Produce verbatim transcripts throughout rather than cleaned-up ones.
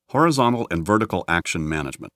Horizontal and vertical action management.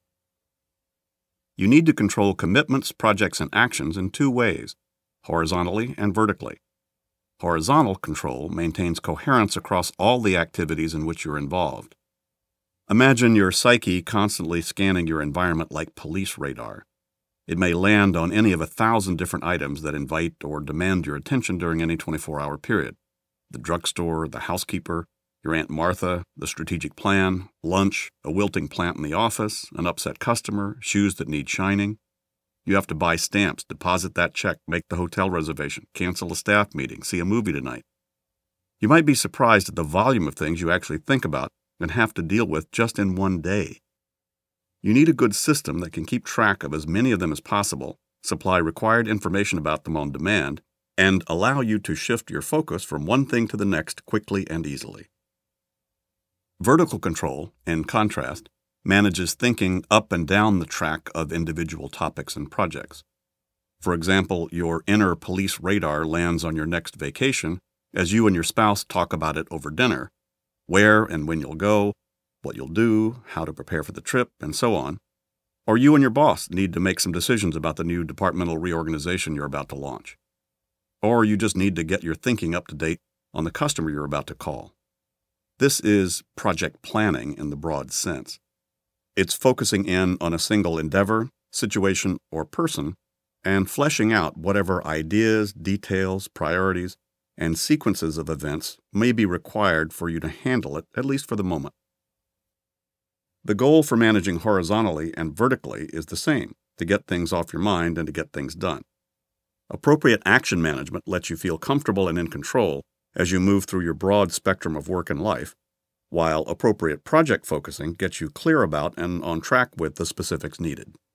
You need to control commitments, projects, and actions in two ways, horizontally and vertically. Horizontal control maintains coherence across all the activities in which you're involved. Imagine your psyche constantly scanning your environment like police radar. It may land on any of a thousand different items that invite or demand your attention during any twenty-four hour period. The drugstore, the housekeeper, your Aunt Martha, the strategic plan, lunch, a wilting plant in the office, an upset customer, shoes that need shining. You have to buy stamps, deposit that check, make the hotel reservation, cancel a staff meeting, see a movie tonight. You might be surprised at the volume of things you actually think about and have to deal with just in one day. You need a good system that can keep track of as many of them as possible, supply required information about them on demand, and allow you to shift your focus from one thing to the next quickly and easily. Vertical control, in contrast, manages thinking up and down the track of individual topics and projects. For example, your inner police radar lands on your next vacation as you and your spouse talk about it over dinner, where and when you'll go, what you'll do, how to prepare for the trip, and so on. Or you and your boss need to make some decisions about the new departmental reorganization you're about to launch. Or you just need to get your thinking up to date on the customer you're about to call. This is project planning in the broad sense. It's focusing in on a single endeavor, situation, or person, and fleshing out whatever ideas, details, priorities, and sequences of events may be required for you to handle it, at least for the moment. The goal for managing horizontally and vertically is the same, to get things off your mind and to get things done. Appropriate action management lets you feel comfortable and in control as you move through your broad spectrum of work and life, while appropriate project focusing gets you clear about and on track with the specifics needed.